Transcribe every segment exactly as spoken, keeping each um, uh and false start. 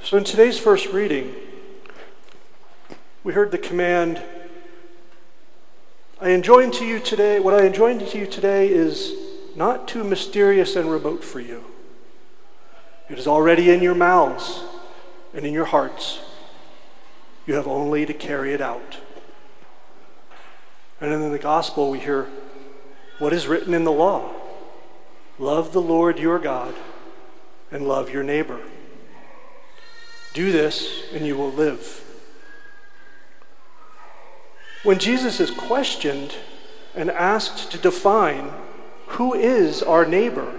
So in today's first reading, we heard the command, I enjoin to you today, what I enjoin to you today is not too mysterious and remote for you. It is already in your mouths and in your hearts. You have only to carry it out. And then in the gospel we hear what is written in the law. Love the Lord your God and love your neighbor. Do this and you will live. When Jesus is questioned and asked to define who is our neighbor,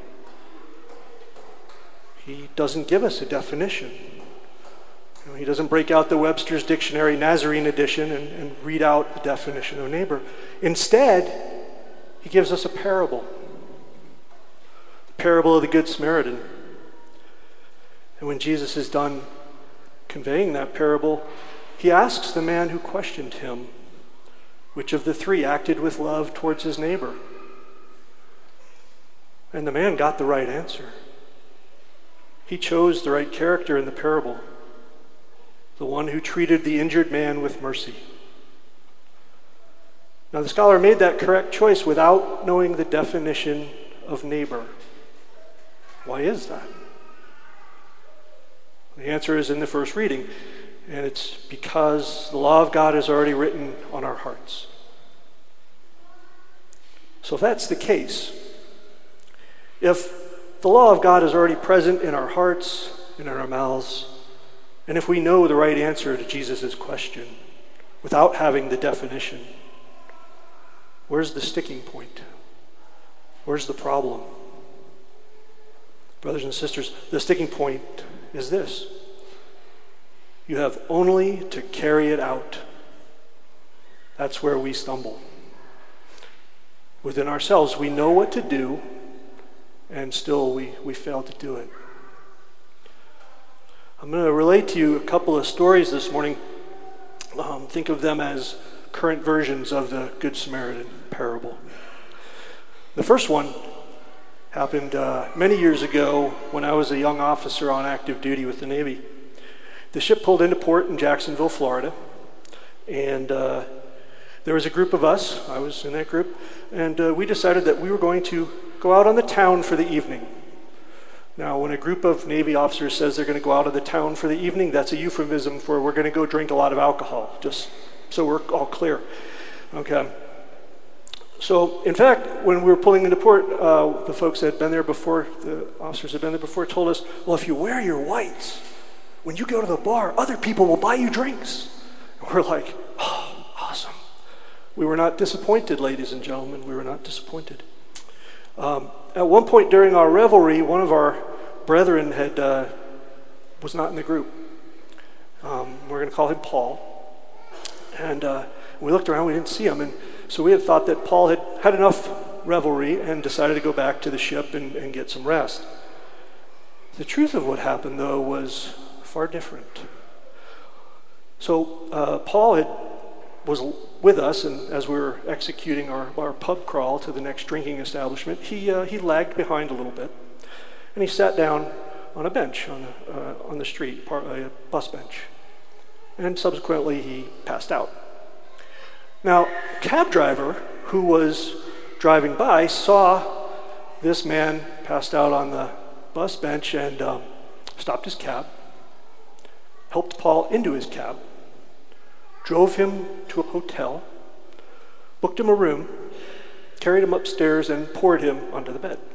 he doesn't give us a definition. You know, he doesn't break out the Webster's Dictionary Nazarene edition and, and read out the definition of neighbor. Instead, he gives us a parable. The parable of the Good Samaritan. And when Jesus is done conveying that parable, he asks the man who questioned him, which of the three acted with love towards his neighbor? And the man got the right answer. He chose the right character in the parable, the one who treated the injured man with mercy. Now, the scholar made that correct choice without knowing the definition of neighbor. Why is that? The answer is in the first reading, and it's because the law of God is already written on our hearts. So if that's the case, if the law of God is already present in our hearts and in our mouths, and if we know the right answer to Jesus' question without having the definition, where's the sticking point? Where's the problem? Brothers and sisters, the sticking point is this. You have only to carry it out. That's where we stumble. Within ourselves, we know what to do, and still we, we fail to do it. I'm going to relate to you a couple of stories this morning. Um, think of them as current versions of the Good Samaritan parable. The first one happened uh, many years ago when I was a young officer on active duty with the Navy. The ship pulled into port in Jacksonville, Florida, and uh, there was a group of us, I was in that group, and uh, we decided that we were going to go out on the town for the evening. Now, when a group of Navy officers says they're going to go out of the town for the evening, that's a euphemism for we're going to go drink a lot of alcohol, just so we're all clear. Okay. So, in fact, when we were pulling into port, uh, the folks that had been there before, the officers had been there before, told us, well, if you wear your whites, when you go to the bar, other people will buy you drinks. And we're like, oh, awesome. We were not disappointed, ladies and gentlemen. We were not disappointed. Um, at one point during our revelry, one of our brethren had uh, was not in the group. Um, we're going to call him Paul. And uh, we looked around, we didn't see him. And so we had thought that Paul had had enough revelry and decided to go back to the ship and, and get some rest. The truth of what happened, though, was far different. So uh, Paul had was with us, and as we were executing our, our pub crawl to the next drinking establishment, he uh, he lagged behind a little bit, and he sat down on a bench on the, uh, on the street, part, a bus bench, and subsequently he passed out. Now, a cab driver who was driving by saw this man passed out on the bus bench and um, stopped his cab, helped Paul into his cab, drove him to a hotel, booked him a room, carried him upstairs, and poured him onto the bed.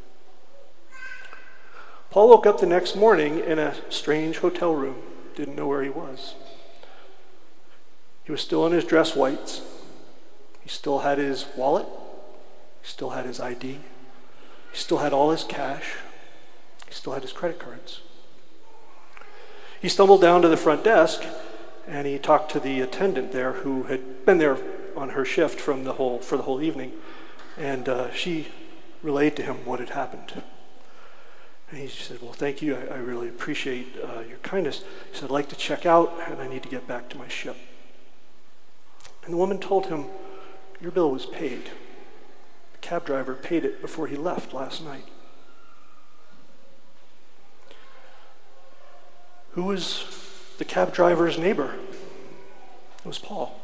Paul woke up the next morning in a strange hotel room, didn't know where he was. He was still in his dress whites. He still had his wallet. He still had his I D. He still had all his cash. He still had his credit cards. He stumbled down to the front desk and he talked to the attendant there who had been there on her shift from the whole for the whole evening, and uh, she relayed to him what had happened. And he said, well, thank you, I, I really appreciate uh, your kindness. He said, I'd like to check out and I need to get back to my ship. And the woman told him, your bill was paid. The cab driver paid it before he left last night. Who was the cab driver's neighbor? It was Paul.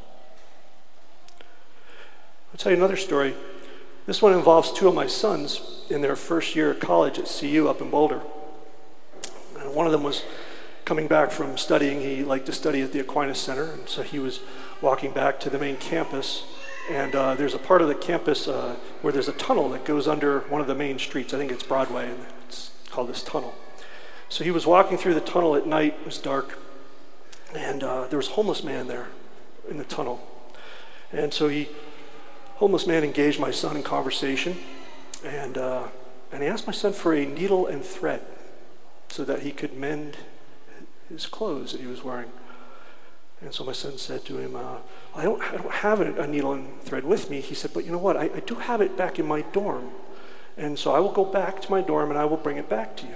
I'll tell you another story. This one involves two of my sons in their first year of college at C U up in Boulder. And one of them was coming back from studying. He liked to study at the Aquinas Center, and so he was walking back to the main campus. And uh, there's a part of the campus uh, where there's a tunnel that goes under one of the main streets. I think it's Broadway, and it's called this tunnel. So he was walking through the tunnel at night. It was dark, and uh, there was a homeless man there in the tunnel. And so he, homeless man engaged my son in conversation, and uh, and he asked my son for a needle and thread so that he could mend his clothes that he was wearing. And so my son said to him, uh, I don't I don't have a, a needle and thread with me. He said, but you know what, I, I do have it back in my dorm. And so I will go back to my dorm and I will bring it back to you.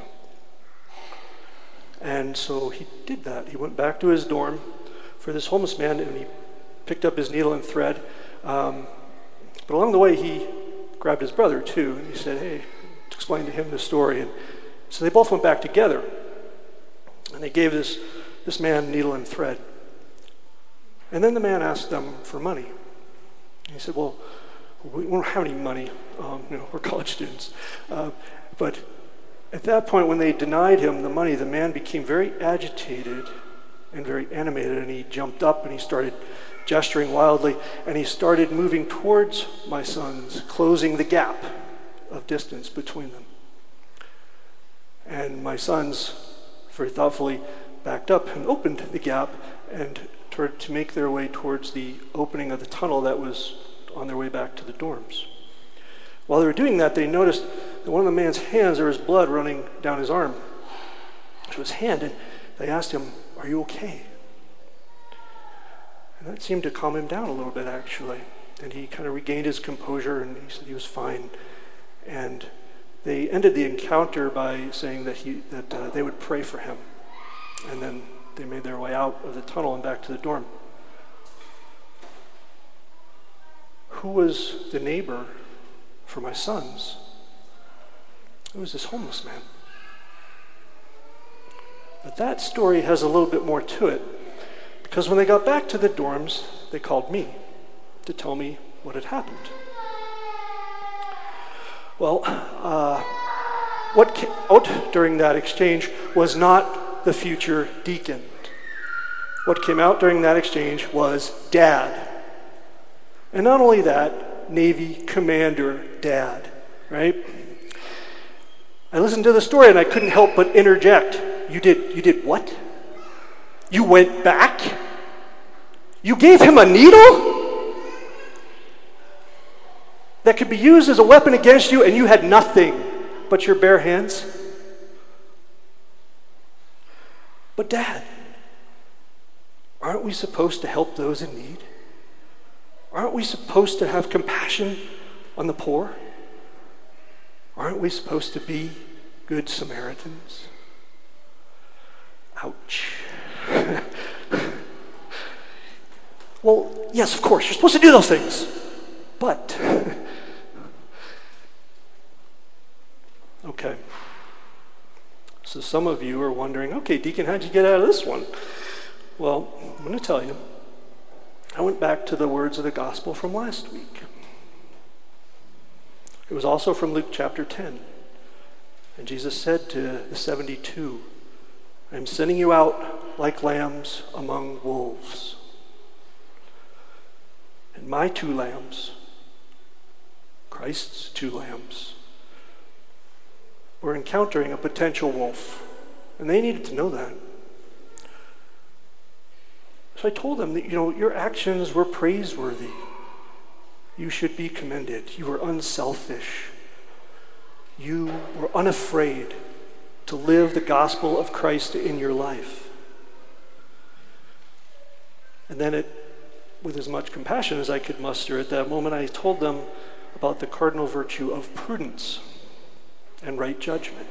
And so he did that. He went back to his dorm for this homeless man, and he picked up his needle and thread. Um, but along the way, he grabbed his brother too, and he said, hey, explain to him the story. And so they both went back together, and they gave this, this man needle and thread. And then the man asked them for money. He said, well, we don't have any money. Um, you know, we're college students. Uh, but at that point, when they denied him the money, the man became very agitated and very animated, and he jumped up and he started gesturing wildly, and he started moving towards my sons, closing the gap of distance between them. And my sons very thoughtfully backed up and opened the gap and tried to make their way towards the opening of the tunnel that was on their way back to the dorms. While they were doing that, they noticed that one of the man's hands, there was blood running down his arm to his hand, and they asked him, are you okay? And that seemed to calm him down a little bit, actually. And he kind of regained his composure, and he said he was fine. And they ended the encounter by saying that he that uh, they would pray for him. And then they made their way out of the tunnel and back to the dorm. Who was the neighbor for my sons? It was this homeless man. But that story has a little bit more to it, because when they got back to the dorms, they called me to tell me what had happened. Well, uh, what came out during that exchange was not the future deacon. What came out during that exchange was Dad. And not only that, Navy Commander Dad, right? I listened to the story and I couldn't help but interject. You did, you did what? You went back? You gave him a needle that could be used as a weapon against you, and you had nothing but your bare hands? But Dad, aren't we supposed to help those in need? Aren't we supposed to have compassion on the poor? Aren't we supposed to be good Samaritans? Ouch. Well, yes, of course, you're supposed to do those things. But, okay. So some of you are wondering, okay, Deacon, how'd you get out of this one? Well, I'm going to tell you. I went back to the words of the gospel from last week. It was also from Luke chapter ten. And Jesus said to the seventy-two, I am sending you out like lambs among wolves. And my two lambs, Christ's two lambs, were encountering a potential wolf. And they needed to know that. So I told them that, you know, your actions were praiseworthy. You should be commended. You were unselfish. You were unafraid to live the gospel of Christ in your life. And then, it, with as much compassion as I could muster at that moment, I told them about the cardinal virtue of prudence and right judgment.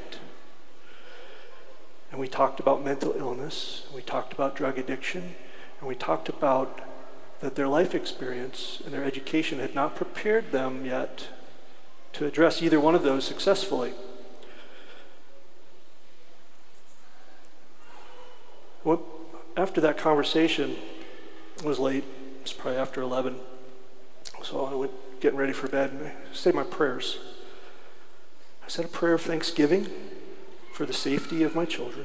And we talked about mental illness, we talked about drug addiction, and we talked about that their life experience and their education had not prepared them yet to address either one of those successfully. Well, after that conversation, it was late. It was probably after eleven. So I went getting ready for bed, and I said my prayers. I said a prayer of thanksgiving for the safety of my children.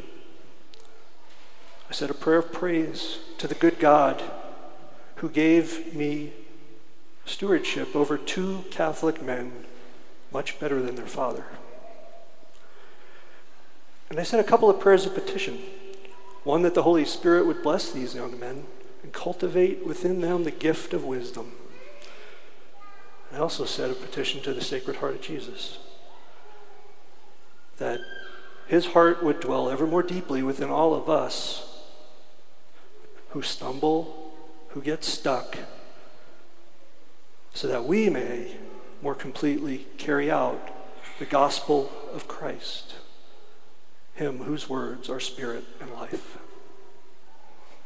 I said a prayer of praise to the good God who gave me stewardship over two Catholic men much better than their father. And I said a couple of prayers of petition. One, that the Holy Spirit would bless these young men and cultivate within them the gift of wisdom. I also said a petition to the Sacred Heart of Jesus, that his heart would dwell ever more deeply within all of us who stumble, who get stuck, so that we may more completely carry out the gospel of Christ, him whose words are spirit and life.